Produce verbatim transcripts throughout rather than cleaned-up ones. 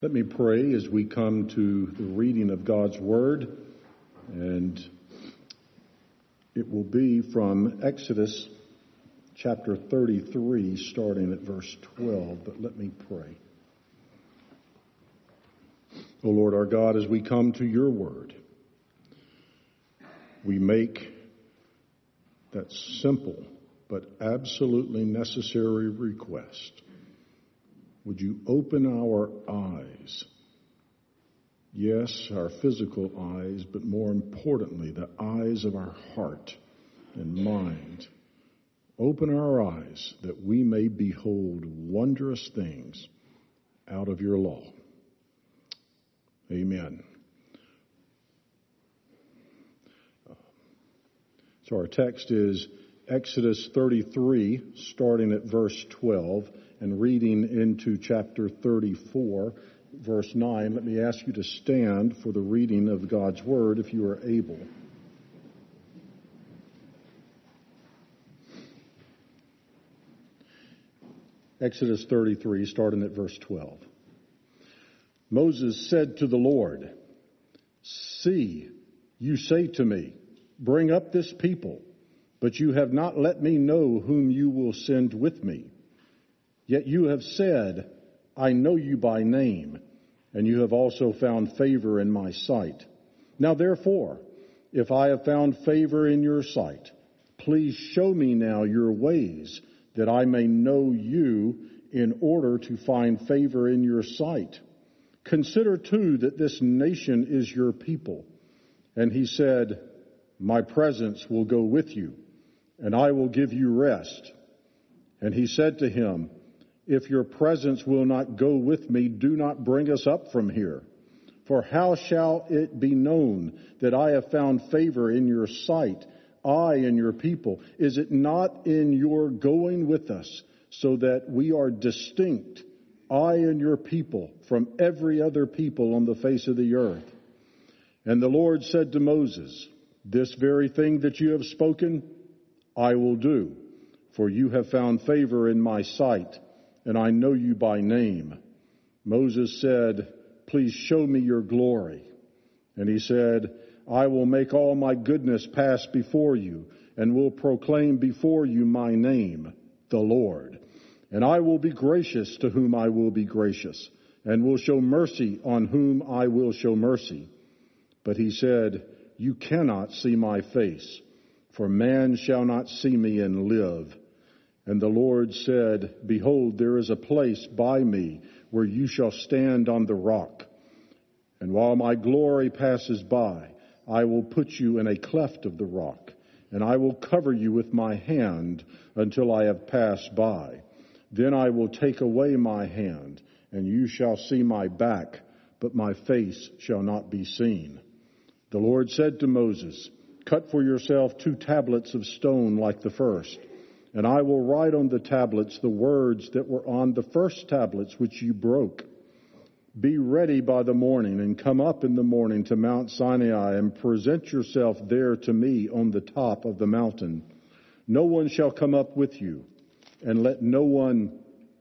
Let me pray as we come to the reading of God's Word, and it will be from Exodus chapter thirty-three, starting at verse twelve, but let me pray. O Lord our God, as we come to your Word, we make that simple but absolutely necessary request. Would you open our eyes? Yes, our physical eyes, but more importantly, the eyes of our heart and mind. Open our eyes that we may behold wondrous things out of your law. Amen. So our text is Exodus thirty-three, starting at verse twelve. And reading into chapter thirty-four, verse nine, let me ask you to stand for the reading of God's Word if you are able. Exodus thirty-three, starting at verse twelve. Moses said to the Lord, "See, you say to me, bring up this people, but you have not let me know whom you will send with me. Yet you have said, I know you by name, and you have also found favor in my sight. Now therefore, if I have found favor in your sight, please show me now your ways, that I may know you in order to find favor in your sight. Consider too that this nation is your people." And he said, "My presence will go with you, and I will give you rest." And he said to him, "If your presence will not go with me, do not bring us up from here. For how shall it be known that I have found favor in your sight, I and your people? Is it not in your going with us, so that we are distinct, I and your people, from every other people on the face of the earth?" And the Lord said to Moses, "This very thing that you have spoken, I will do, for you have found favor in my sight, and I know you by name." Moses said, "Please show me your glory." And he said, "I will make all my goodness pass before you, and will proclaim before you my name, the Lord. And I will be gracious to whom I will be gracious, and will show mercy on whom I will show mercy." But he said, "You cannot see my face, for man shall not see me and live." And the Lord said, "Behold, there is a place by me where you shall stand on the rock. And while my glory passes by, I will put you in a cleft of the rock, and I will cover you with my hand until I have passed by. Then I will take away my hand, and you shall see my back, but my face shall not be seen." The Lord said to Moses, "Cut for yourself two tablets of stone like the first. And I will write on the tablets the words that were on the first tablets which you broke. Be ready by the morning, and come up in the morning to Mount Sinai, and present yourself there to me on the top of the mountain. No one shall come up with you, and let no one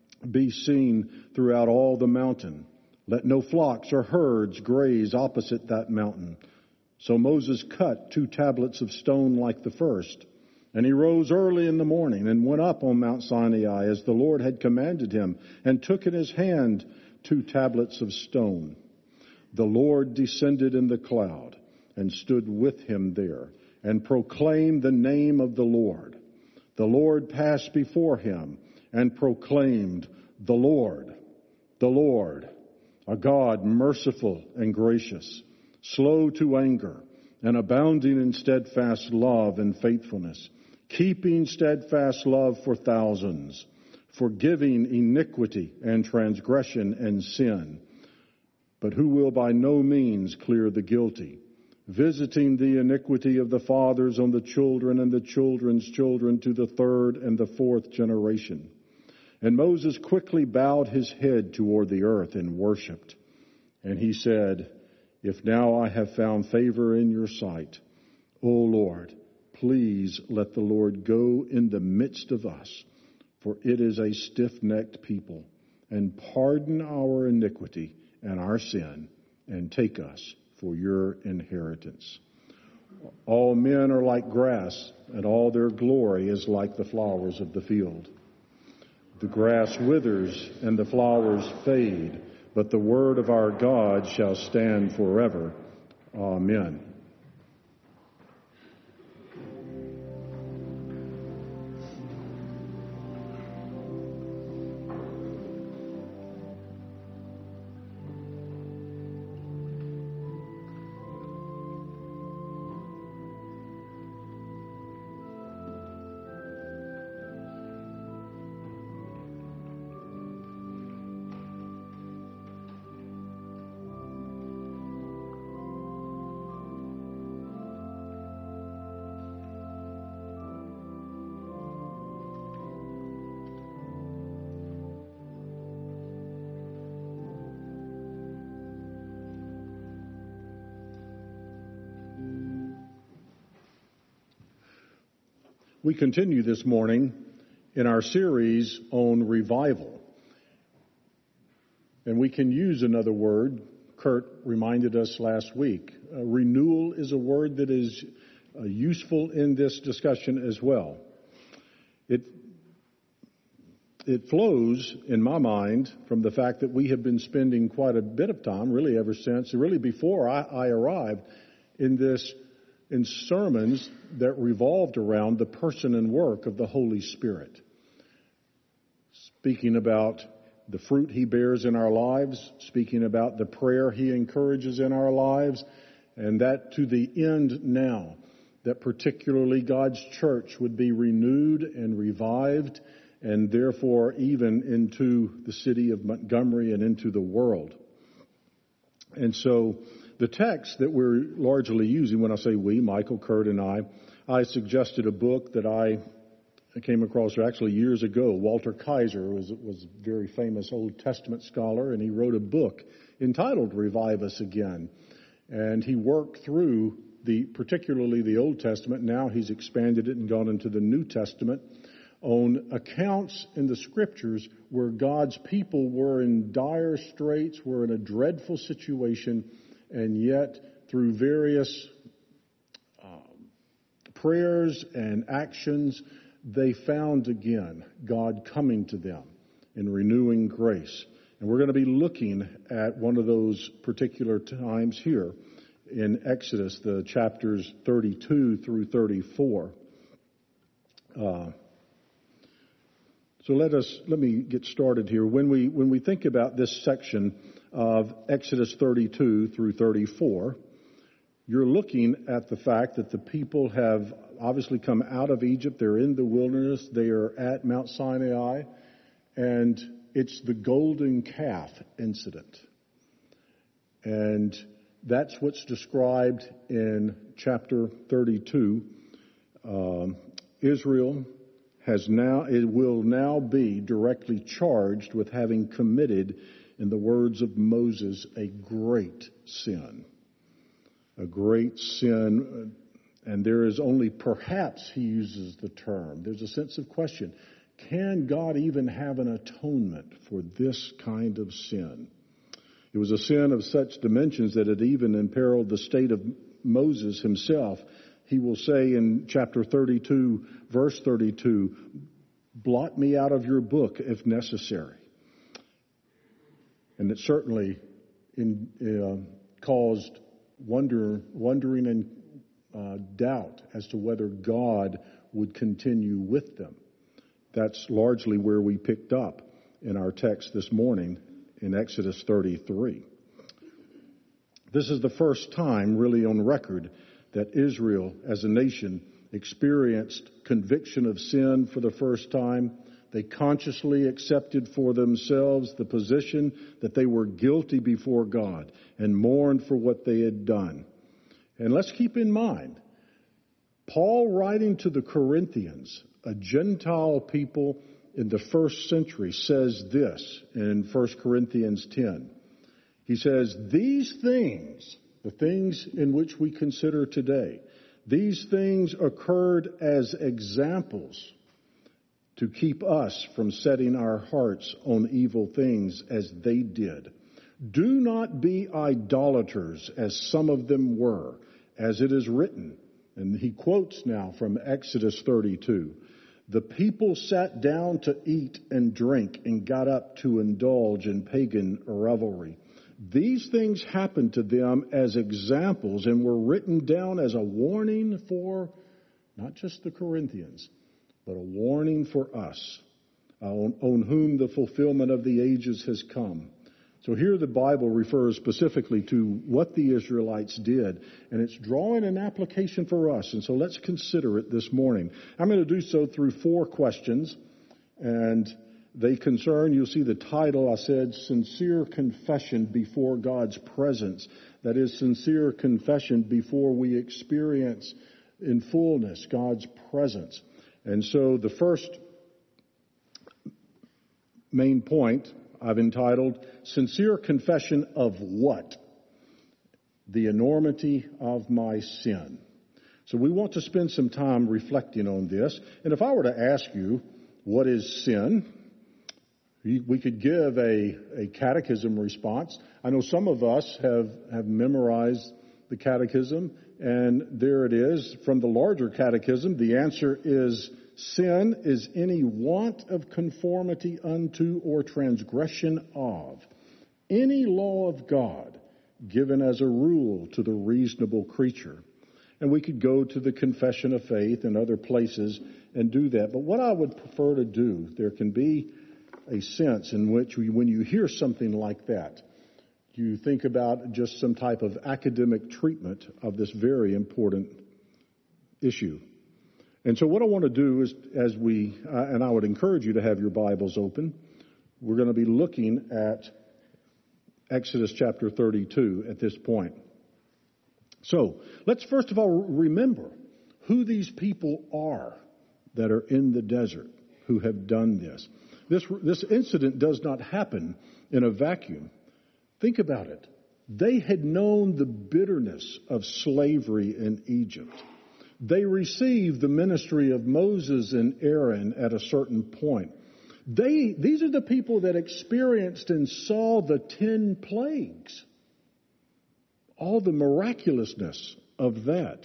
be seen throughout all the mountain. Let no flocks or herds graze opposite that mountain." So Moses cut two tablets of stone like the first. And he rose early in the morning and went up on Mount Sinai as the Lord had commanded him, and took in his hand two tablets of stone. The Lord descended in the cloud and stood with him there, and proclaimed the name of the Lord. The Lord passed before him and proclaimed, "The Lord, the Lord, a God merciful and gracious, slow to anger, and abounding in steadfast love and faithfulness, keeping steadfast love for thousands, forgiving iniquity and transgression and sin, but who will by no means clear the guilty, visiting the iniquity of the fathers on the children and the children's children to the third and the fourth generation." And Moses quickly bowed his head toward the earth and worshipped. And he said, "If now I have found favor in your sight, O Lord, please let the Lord go in the midst of us, for it is a stiff-necked people, and pardon our iniquity and our sin, and take us for your inheritance. All men are like grass, and all their glory is like the flowers of the field. The grass withers and the flowers fade, but the word of our God shall stand forever. Amen. We continue this morning in our series on revival. And we can use another word. Kurt reminded us last week. Uh, renewal is a word that is uh, useful in this discussion as well. It, it flows, in my mind, from the fact that we have been spending quite a bit of time, really ever since, really before I, I arrived, in this in sermons that revolved around the person and work of the Holy Spirit. Speaking about the fruit He bears in our lives, speaking about the prayer He encourages in our lives, and that to the end now, that particularly God's church would be renewed and revived, and therefore even into the city of Montgomery and into the world. And so, the text that we're largely using, when I say we, Michael, Kurt, and I, I suggested a book that I came across actually years ago. Walter Kaiser was, was a very famous Old Testament scholar, and he wrote a book entitled Revive Us Again. And he worked through the, particularly the Old Testament. Now he's expanded it and gone into the New Testament on accounts in the Scriptures where God's people were in dire straits, were in a dreadful situation, and yet, through various um, prayers and actions, they found again God coming to them in renewing grace. And we're going to be looking at one of those particular times here in Exodus, the chapters thirty-two through thirty-four. Uh, so let us let me get started here. When we when we think about this section of Exodus thirty-two through thirty-four, you're looking at the fact that the people have obviously come out of Egypt. They're in the wilderness. They are at Mount Sinai, and it's the golden calf incident. And that's what's described in chapter thirty-two. Um, Israel has now, it will now be directly charged with having committed, in the words of Moses, a great sin. A great sin, and there is only, perhaps he uses the term, there's a sense of question. Can God even have an atonement for this kind of sin? It was a sin of such dimensions that it even imperiled the state of Moses himself. He will say in chapter thirty-two, verse thirty-two, blot me out of your book if necessary. And it certainly in, uh, caused wonder, wondering and uh, doubt as to whether God would continue with them. That's largely where we picked up in our text this morning in Exodus thirty-three. This is the first time really on record that Israel as a nation experienced conviction of sin for the first time. They consciously accepted for themselves the position that they were guilty before God and mourned for what they had done. And let's keep in mind, Paul writing to the Corinthians, a Gentile people in the first century, says this in First Corinthians ten. He says, these things, the things in which we consider today, these things occurred as examples to keep us from setting our hearts on evil things as they did. Do not be idolaters, as some of them were, as it is written. And he quotes now from Exodus thirty-two. The people sat down to eat and drink and got up to indulge in pagan revelry. These things happened to them as examples and were written down as a warning for not just the Corinthians, but a warning for us, on, on whom the fulfillment of the ages has come. So here the Bible refers specifically to what the Israelites did, and it's drawing an application for us. And so let's consider it this morning. I'm going to do so through four questions, and they concern, you'll see the title, I said, Sincere Confession Before God's Presence. That is, sincere confession before we experience in fullness God's presence. And so the first main point I've entitled, Sincere Confession of What? The enormity of my sin. So we want to spend some time reflecting on this. And if I were to ask you, what is sin? We could give a, a catechism response. I know some of us have, have memorized the catechism, and there it is from the larger catechism. The answer is, sin is any want of conformity unto or transgression of any law of God given as a rule to the reasonable creature. And we could go to the Confession of Faith and other places and do that. But what I would prefer to do, there can be a sense in which we, when you hear something like that, you think about just some type of academic treatment of this very important issue. And so what I want to do is, as we, uh, and I would encourage you to have your Bibles open, we're going to be looking at Exodus chapter thirty-two at this point. So let's first of all remember who these people are that are in the desert who have done this. This, this incident does not happen in a vacuum. Think about it. They had known the bitterness of slavery in Egypt. They received the ministry of Moses and Aaron at a certain point. They, these are the people that experienced and saw the ten plagues. All the miraculousness of that.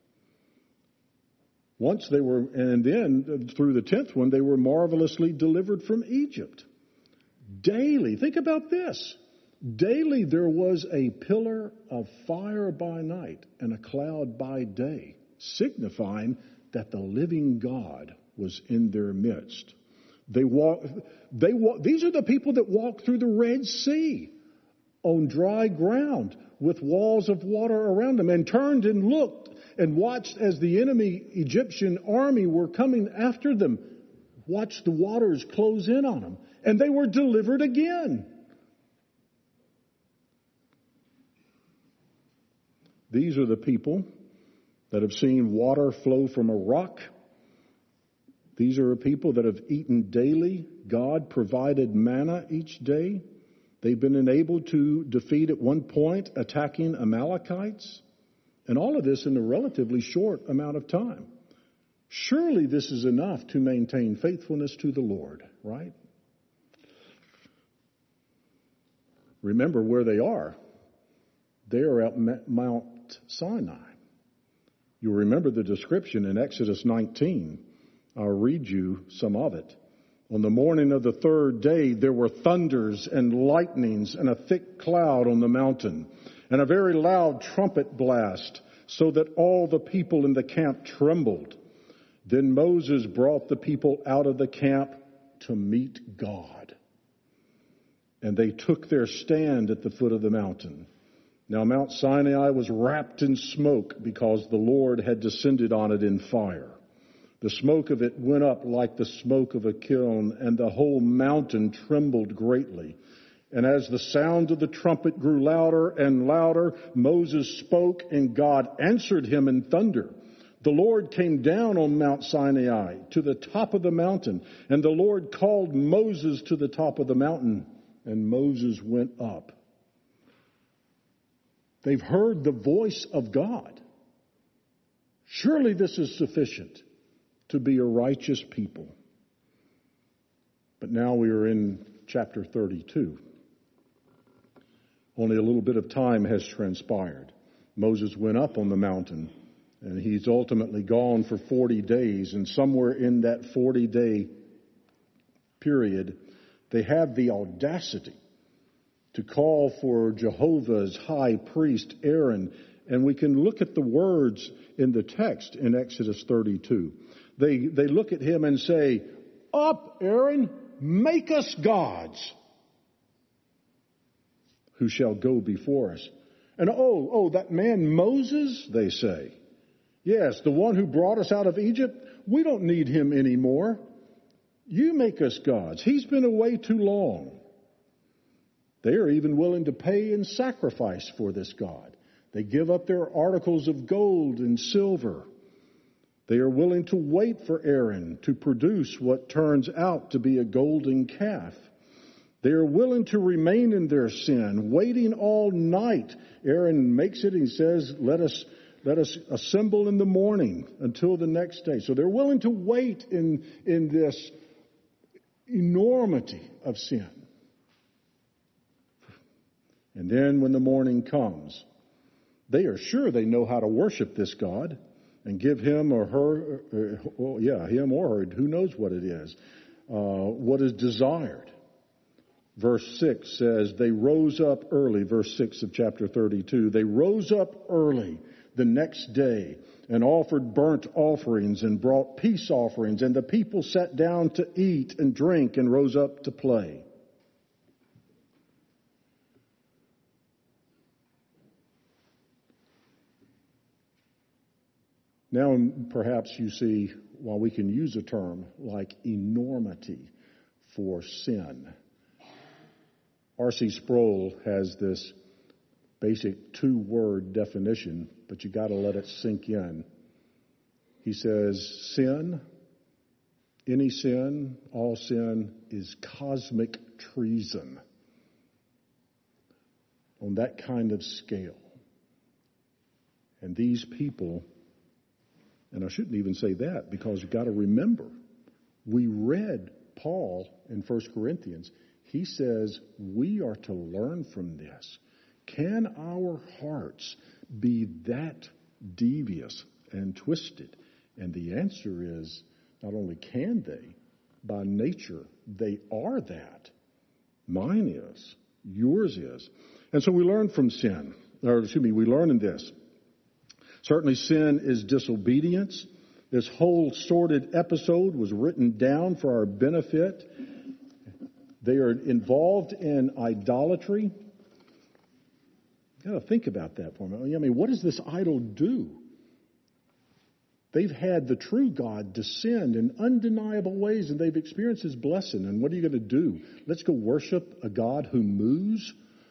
Once they were, and then through the tenth one, they were marvelously delivered from Egypt. Daily, think about this. Daily there was a pillar of fire by night and a cloud by day, signifying that the living God was in their midst. They walk, they walk, these are the people that walked through the Red Sea on dry ground with walls of water around them and turned and looked and watched as the enemy Egyptian army were coming after them. Watched the waters close in on them. And they were delivered again. These are the people that have seen water flow from a rock. These are people that have eaten daily. God provided manna each day. They've been enabled to defeat at one point attacking Amalekites. And all of this in a relatively short amount of time. Surely this is enough to maintain faithfulness to the Lord, right? Remember where they are. They are at Mount Sinai. You'll remember the description in Exodus nineteen. I'll read you some of it. On the morning of the third day, there were thunders and lightnings and a thick cloud on the mountain, and a very loud trumpet blast, so that all the people in the camp trembled. Then Moses brought the people out of the camp to meet God. And they took their stand at the foot of the mountain. Now Mount Sinai was wrapped in smoke because the Lord had descended on it in fire. The smoke of it went up like the smoke of a kiln, and the whole mountain trembled greatly. And as the sound of the trumpet grew louder and louder, Moses spoke, and God answered him in thunder. The Lord came down on Mount Sinai to the top of the mountain, and the Lord called Moses to the top of the mountain, and Moses went up. They've heard the voice of God. Surely this is sufficient to be a righteous people. But now we are in chapter thirty-two. Only a little bit of time has transpired. Moses went up on the mountain, and he's ultimately gone for forty days. And somewhere in that forty-day period, they have the audacity to call for Jehovah's high priest, Aaron. And we can look at the words in the text in Exodus thirty-two. They, they look at him and say, "Up, Aaron, make us gods who shall go before us." And oh, oh, that man Moses, they say. Yes, the one who brought us out of Egypt, we don't need him anymore. You make us gods. He's been away too long. They are even willing to pay and sacrifice for this God. They give up their articles of gold and silver. They are willing to wait for Aaron to produce what turns out to be a golden calf. They are willing to remain in their sin, waiting all night. Aaron makes it, he says, let us let us assemble in the morning until the next day. So they're willing to wait in, in this enormity of sin. And then when the morning comes, they are sure they know how to worship this God and give him or her, uh, well, yeah, him or her, who knows what it is, uh, what is desired. Verse six says, they rose up early, verse six of chapter thirty-two, they rose up early the next day and offered burnt offerings and brought peace offerings, and the people sat down to eat and drink and rose up to play. Now, perhaps you see, while we can use a term like enormity for sin, R C Sproul has this basic two-word definition, but you got to let it sink in. He says, sin, any sin, all sin is cosmic treason on that kind of scale. And these people, and I shouldn't even say that, because you've got to remember, we read Paul in First Corinthians. He says we are to learn from this. Can our hearts be that devious and twisted? And the answer is, not only can they, by nature, they are that. Mine is. Yours is. And so we learn from sin. Or excuse me, we learn in this. Certainly sin is disobedience. This whole sordid episode was written down for our benefit. They are involved in idolatry. You've got to think about that for a minute. I mean, what does this idol do? They've had the true God descend in undeniable ways, and they've experienced his blessing. And what are you going to do? Let's go worship a God who moves?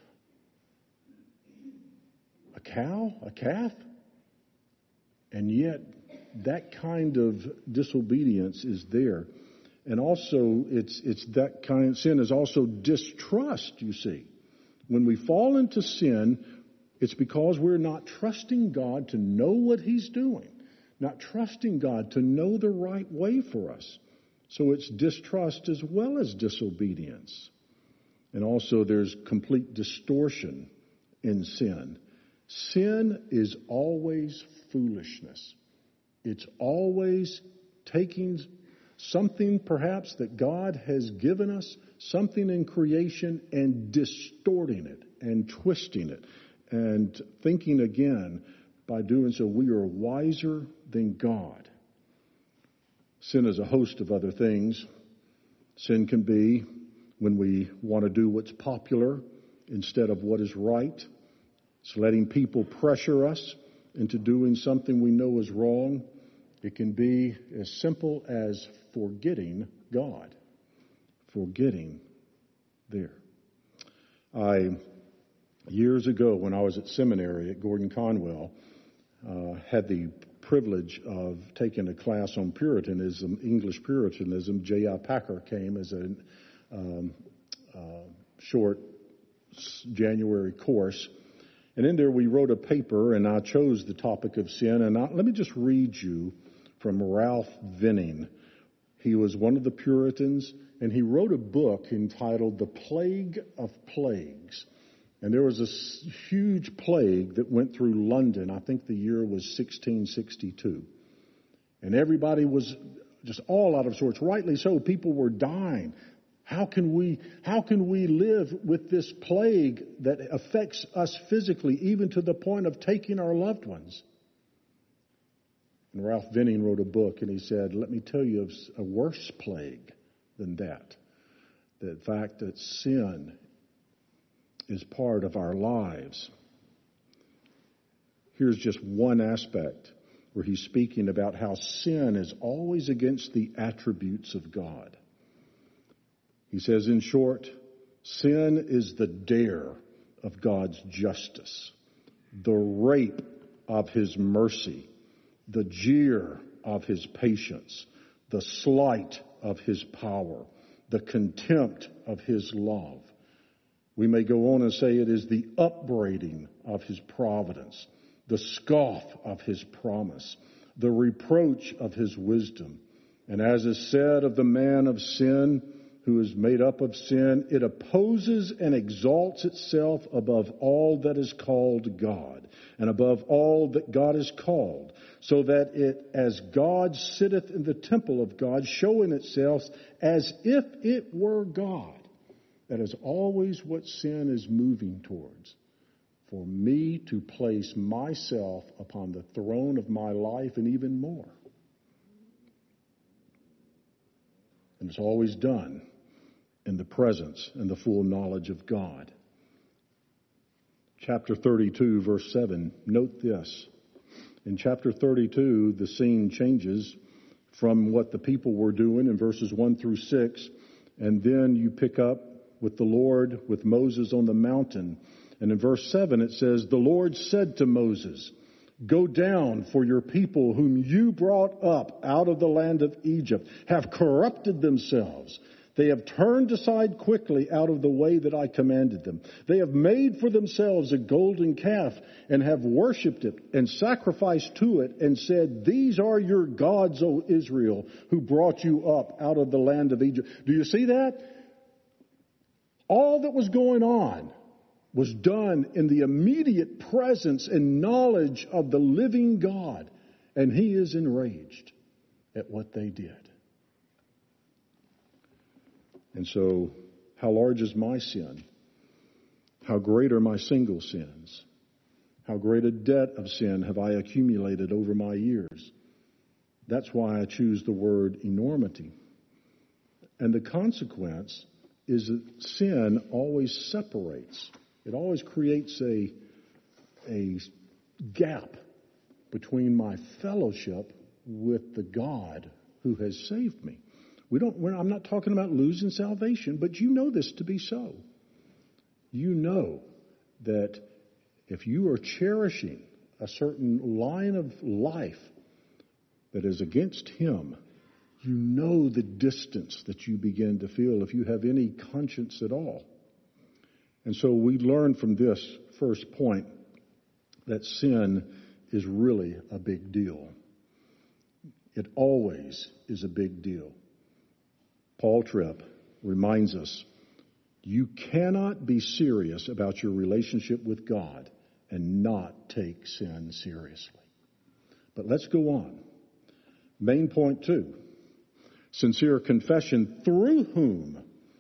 A cow? A calf? And yet, that kind of disobedience is there. And also, it's it's that kind of sin is also distrust, you see. When we fall into sin, it's because we're not trusting God to know what he's doing, not trusting God to know the right way for us. So it's distrust as well as disobedience. And also there's complete distortion in sin. Sin is always foolishness. It's always taking something perhaps that God has given us, something in creation, and distorting it and twisting it and thinking again, by doing so, we are wiser than God. Sin is a host of other things. Sin can be when we want to do what's popular instead of what is right. It's letting people pressure us into doing something we know is wrong. It can be as simple as forgetting God. Forgetting there. I, years ago when I was at seminary at Gordon Conwell, uh, had the privilege of taking a class on Puritanism, English Puritanism. J I Packer came as a um, uh, short January course. And in there we wrote a paper, and I chose the topic of sin. And I, let me just read you from Ralph Venning. He was one of the Puritans, and he wrote a book entitled The Plague of Plagues. And there was a huge plague that went through London. I think the year was sixteen sixty-two. And everybody was just all out of sorts. Rightly so. People were dying. How can we, how can we live with this plague that affects us physically, even to the point of taking our loved ones? And Ralph Venning wrote a book, and he said, let me tell you of a worse plague than that. The fact that sin is part of our lives. Here's just one aspect where he's speaking about how sin is always against the attributes of God. He says, in short, sin is the dare of God's justice, the rape of his mercy, the jeer of his patience, the slight of his power, the contempt of his love. We may go on and say it is the upbraiding of his providence, the scoff of his promise, the reproach of his wisdom. And as is said of the man of sin, who is made up of sin, it opposes and exalts itself above all that is called God, and above all that God is called, so that it, as God sitteth in the temple of God, showing itself as if it were God. That is always what sin is moving towards. For me to place myself upon the throne of my life and even more. And it's always done in the presence and the full knowledge of God. Chapter thirty-two, verse seven, note this. In chapter thirty-two, the scene changes from what the people were doing in verses one through six, and then you pick up with the Lord, with Moses on the mountain. And in verse seven it says, the Lord said to Moses, go down, for your people whom you brought up out of the land of Egypt have corrupted themselves. They have turned aside quickly out of the way that I commanded them. They have made for themselves a golden calf and have worshipped it and sacrificed to it and said, these are your gods, O Israel, who brought you up out of the land of Egypt. Do you see that? All that was going on was done in the immediate presence and knowledge of the living God. And he is enraged at what they did. And so, how large is my sin? How great are my single sins? How great a debt of sin have I accumulated over my years? That's why I choose the word enormity. And the consequence is that sin always separates. It always creates a, a gap between my fellowship with the God who has saved me. We don't, we're, I'm not talking about losing salvation, but you know this to be so. You know that if you are cherishing a certain line of life that is against him, you know the distance that you begin to feel if you have any conscience at all. And so we learn from this first point that sin is really a big deal. It always is a big deal. Paul Tripp reminds us, you cannot be serious about your relationship with God and not take sin seriously. But let's go on. Main point two. Sincere confession, through whom?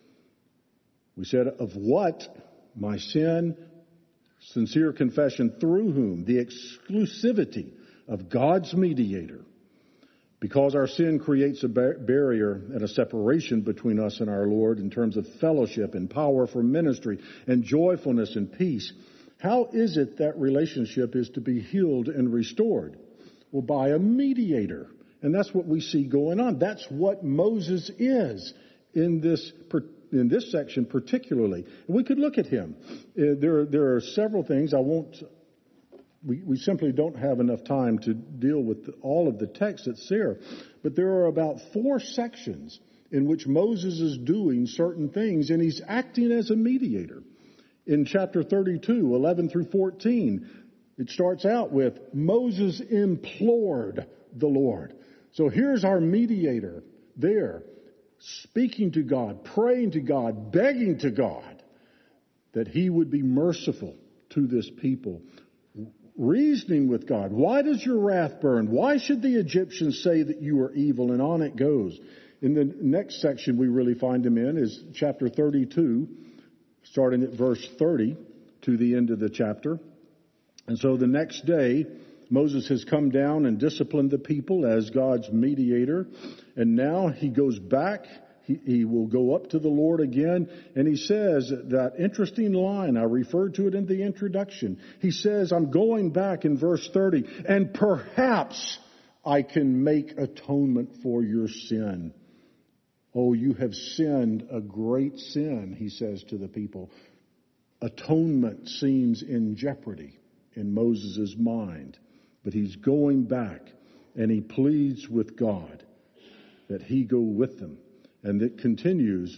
We said, of what? My sin. Sincere confession, through whom? The exclusivity of God's mediator. Because our sin creates a bar- barrier and a separation between us and our Lord in terms of fellowship and power for ministry and joyfulness and peace. How is it that relationship is to be healed and restored? Well, by a mediator. And that's what we see going on. That's what Moses is in this in this section particularly. And we could look at him. Uh, there, there are several things. I won't. We, we simply don't have enough time to deal with all of the text that's there. But there are about four sections in which Moses is doing certain things, and he's acting as a mediator. In chapter thirty-two, eleven through fourteen, it starts out with Moses implored the Lord. So here's our mediator there, speaking to God, praying to God, begging to God that he would be merciful to this people. Reasoning with God. Why does your wrath burn? Why should the Egyptians say that you are evil? And on it goes. In the next section we really find him in is chapter thirty-two, starting at verse thirty to the end of the chapter. And so the next day, Moses has come down and disciplined the people as God's mediator. And now he goes back. He, he will go up to the Lord again. And he says that interesting line. I referred to it in the introduction. He says, I'm going back in verse thirty, and perhaps I can make atonement for your sin. Oh, you have sinned a great sin, he says to the people. Atonement seems in jeopardy in Moses' mind. But he's going back, and he pleads with God that he go with them. And it continues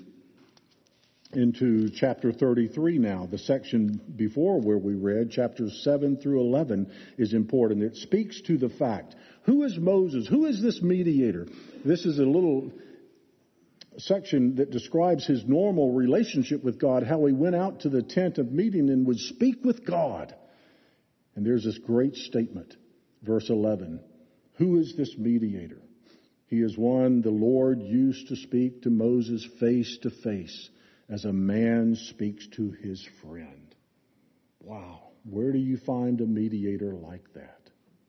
into chapter thirty-three now. The section before where we read, chapters seven through eleven, is important. It speaks to the fact, who is Moses? Who is this mediator? This is a little section that describes his normal relationship with God, how he went out to the tent of meeting and would speak with God. And there's this great statement, verse eleven. Who is this mediator? He is one the Lord used to speak to Moses face to face, as a man speaks to his friend. Wow. Where do you find a mediator like that?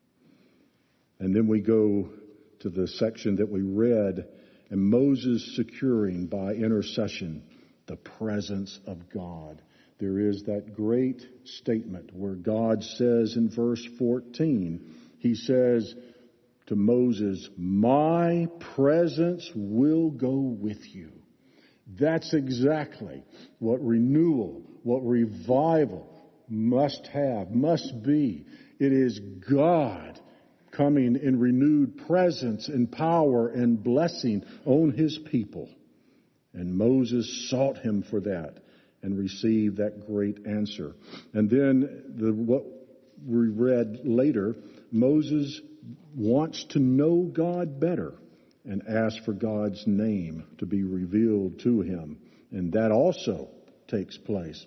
And then we go to the section that we read, and Moses securing by intercession the presence of God. There is that great statement where God says in verse fourteen, he says to Moses, my presence will go with you. That's exactly what renewal, what revival must have, must be. It is God coming in renewed presence and power and blessing on his people. And Moses sought him for that and received that great answer. And then the, what we read later, Moses wants to know God better and asks for God's name to be revealed to him. And that also takes place.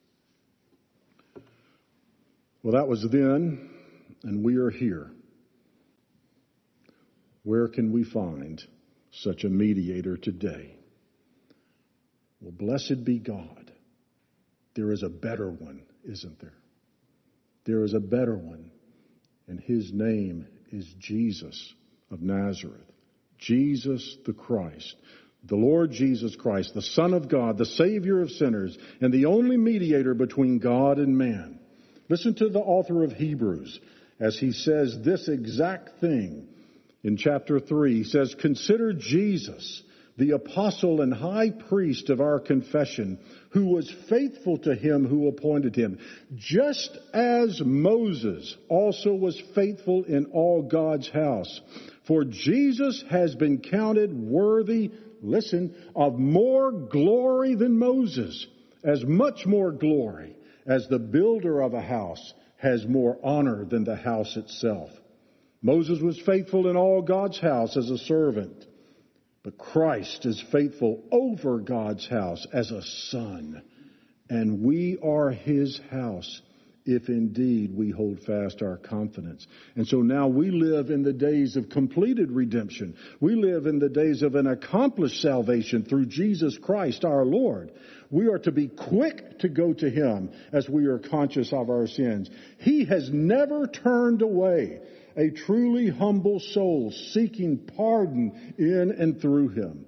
Well, that was then, and we are here. Where can we find such a mediator today? Well, blessed be God. There is a better one, isn't there? There is a better one, and his name is Jesus of Nazareth. Jesus the Christ, the Lord Jesus Christ, the Son of God, the Savior of sinners, and the only mediator between God and man. Listen to the author of Hebrews as he says this exact thing in chapter three. He says, consider Jesus, the apostle and high priest of our confession, who was faithful to him who appointed him, just as Moses also was faithful in all God's house. For Jesus has been counted worthy, listen, of more glory than Moses, as much more glory as the builder of a house has more honor than the house itself. Moses was faithful in all God's house as a servant, but Christ is faithful over God's house as a son, and we are his house if indeed we hold fast our confidence. And so now we live in the days of completed redemption. We live in the days of an accomplished salvation through Jesus Christ our Lord. We are to be quick to go to him as we are conscious of our sins. He has never turned away a truly humble soul seeking pardon in and through him.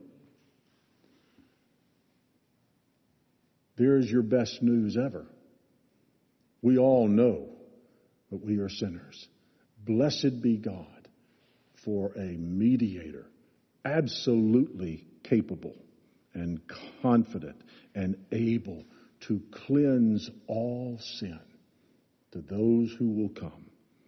There is your best news ever. We all know that we are sinners. Blessed be God for a mediator, absolutely capable and confident and able to cleanse all sin to those who will come.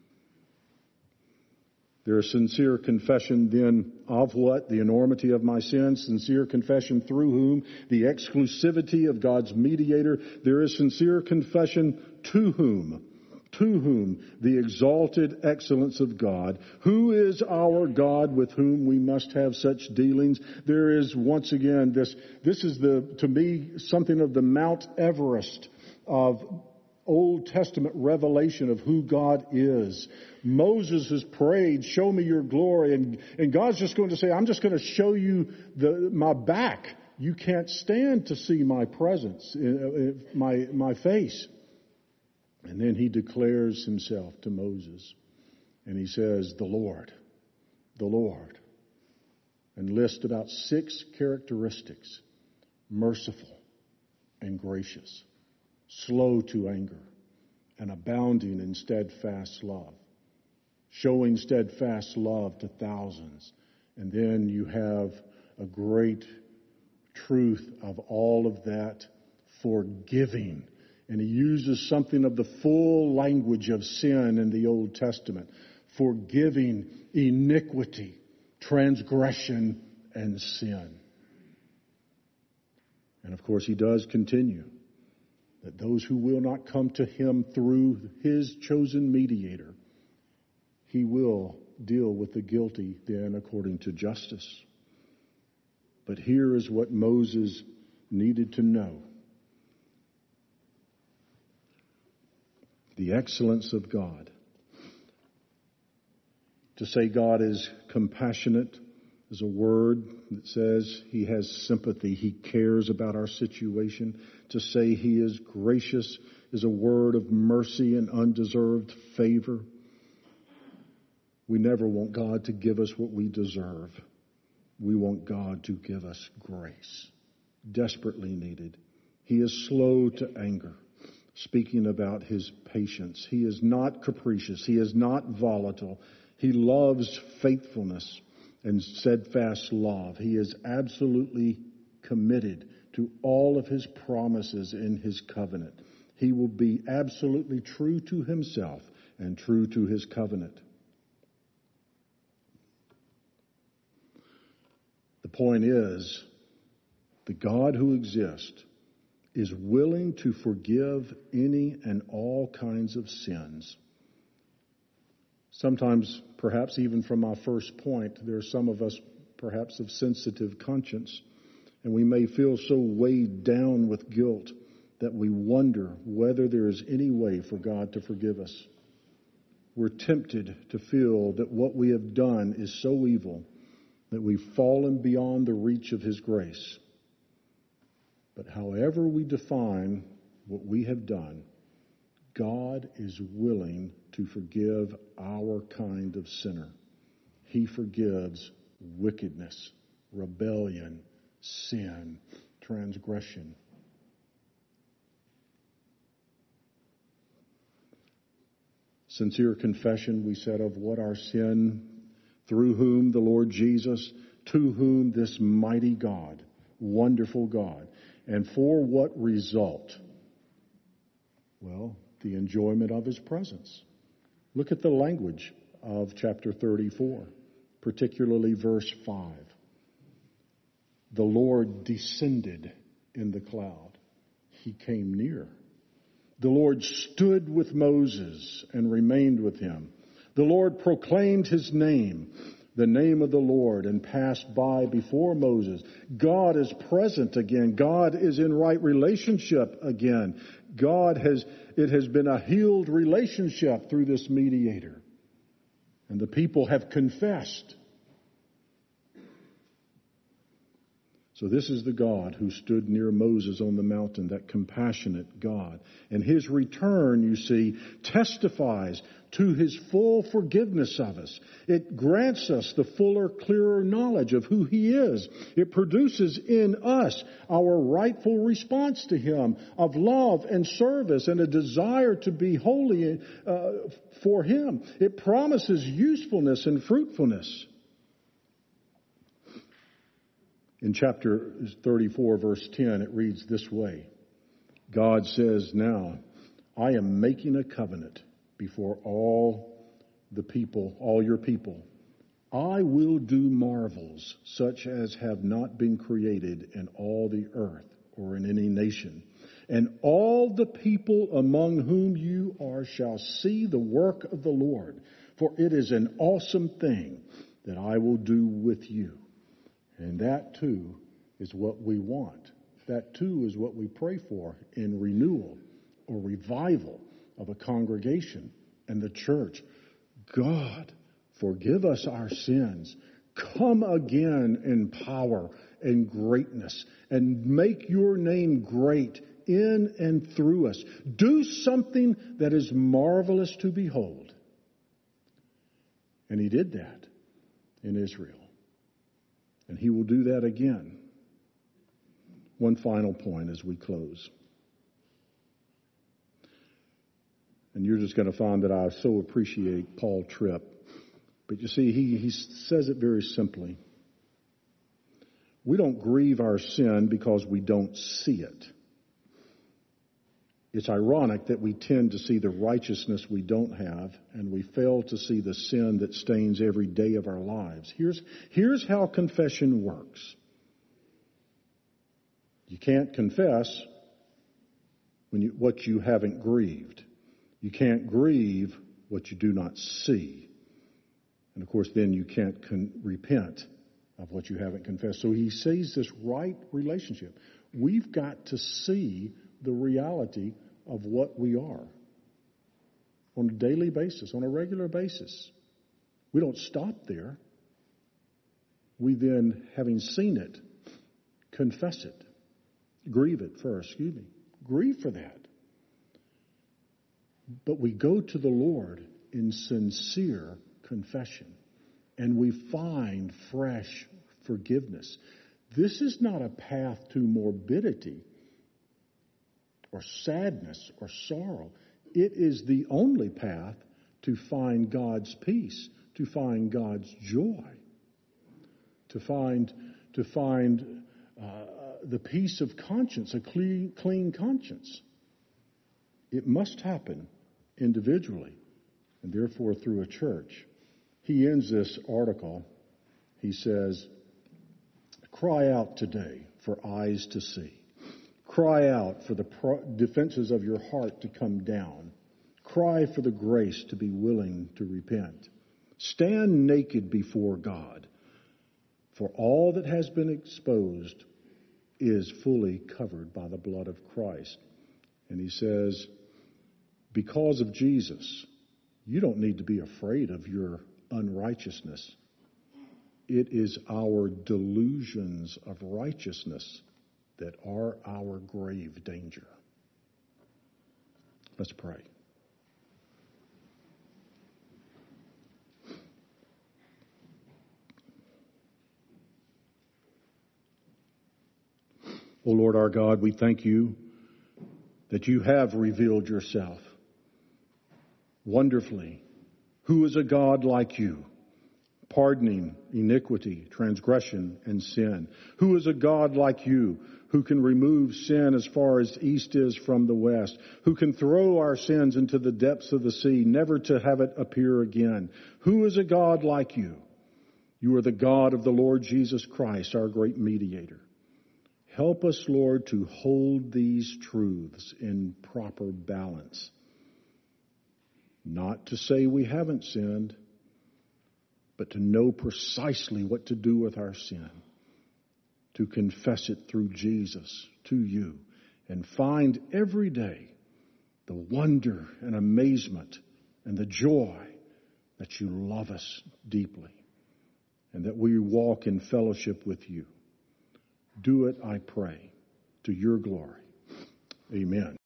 There is sincere confession then of what? The enormity of my sins. Sincere confession through whom? The exclusivity of God's mediator. There is sincere confession to whom? To whom? The exalted excellence of God. Who is our God with whom we must have such dealings? There is once again this, this is the, to me, something of the Mount Everest of Old Testament revelation of who God is. Moses has prayed, show me your glory. And, and God's just going to say, I'm just going to show you the, my back. You can't stand to see my presence, my, my face. And then he declares himself to Moses. And he says, the Lord, the Lord. And lists about six characteristics. Merciful and gracious, slow to anger, and abounding in steadfast love, showing steadfast love to thousands. And then you have a great truth of all of that, forgiving. And he uses something of the full language of sin in the Old Testament, forgiving iniquity, transgression, and sin. And of course, he does continue that those who will not come to him through his chosen mediator, he will deal with the guilty then according to justice. But here is what Moses needed to know. The excellence of God. To say God is compassionate is a word that says he has sympathy. He cares about our situation. To say he is gracious is a word of mercy and undeserved favor. We never want God to give us what we deserve. We want God to give us grace, desperately needed. He is slow to anger, speaking about his patience. He is not capricious. He is not volatile. He loves faithfulness and steadfast love. He is absolutely committed to all of his promises in his covenant. He will be absolutely true to himself and true to his covenant. The point is, the God who exists is willing to forgive any and all kinds of sins. Sometimes, perhaps even from my first point, there are some of us perhaps of sensitive conscience, and we may feel so weighed down with guilt that we wonder whether there is any way for God to forgive us. We're tempted to feel that what we have done is so evil that we've fallen beyond the reach of his grace. But however we define what we have done, God is willing to forgive our kind of sinner. He forgives wickedness, rebellion, sin, transgression. Sincere confession, we said, of what our sin, through whom the Lord Jesus, to whom this mighty God, wonderful God, and for what result? Well, the enjoyment of his presence. Look at the language of chapter thirty-four, particularly verse five. The Lord descended in the cloud. He came near. The Lord stood with Moses and remained with him. The Lord proclaimed his name, the name of the Lord, and passed by before Moses. God is present again. God is in right relationship again. God has, it has been a healed relationship through this mediator. And the people have confessed. So this is the God who stood near Moses on the mountain, that compassionate God. And his return, you see, testifies to his full forgiveness of us. It grants us the fuller, clearer knowledge of who he is. It produces in us our rightful response to him of love and service and a desire to be holy uh, for him. It promises usefulness and fruitfulness. In chapter thirty-four, verse ten, it reads this way. God says, now, I am making a covenant before all the people, all your people. I will do marvels such as have not been created in all the earth or in any nation. And all the people among whom you are shall see the work of the Lord. For it is an awesome thing that I will do with you. And that too is what we want. That too is what we pray for in renewal. or revival of a congregation and the church. God, forgive us our sins. Come again in power and greatness and make your name great in and through us. Do something that is marvelous to behold. And he did that in Israel. And he will do that again. One final point as we close. And you're just going to find that I so appreciate Paul Tripp. But you see, he, he says it very simply. We don't grieve our sin because we don't see it. It's ironic that we tend to see the righteousness we don't have, and we fail to see the sin that stains every day of our lives. Here's, here's how confession works. You can't confess when you, what you haven't grieved. You can't grieve what you do not see. And of course, then you can't con- repent of what you haven't confessed. So he sees this right relationship. We've got to see the reality of what we are on a daily basis, on a regular basis. We don't stop there. We then, having seen it, confess it. Grieve it first, excuse me. Grieve for that. But we go to the Lord in sincere confession, and we find fresh forgiveness. This is not a path to morbidity or sadness or sorrow. It is the only path to find God's peace, to find God's joy, to find to find uh, the peace of conscience, a clean, clean conscience. It must happen individually, and therefore through a church. He ends this article. He says, cry out today for eyes to see. Cry out for the pro- defenses of your heart to come down. Cry for the grace to be willing to repent. Stand naked before God, for all that has been exposed is fully covered by the blood of Christ. And he says, because of Jesus, you don't need to be afraid of your unrighteousness. It is our delusions of righteousness that are our grave danger. Let's pray. O Lord our God, we thank you that you have revealed yourself wonderfully. Who is a God like you, pardoning iniquity, transgression, and sin? Who is a God like you, who can remove sin as far as the east is from the west, who can throw our sins into the depths of the sea, never to have it appear again? Who is a God like you? You are the God of the Lord Jesus Christ, our great mediator. Help us, Lord, to hold these truths in proper balance. Not to say we haven't sinned, but to know precisely what to do with our sin. To confess it through Jesus to you and find every day the wonder and amazement and the joy that you love us deeply and that we walk in fellowship with you. Do it, I pray, to your glory. Amen.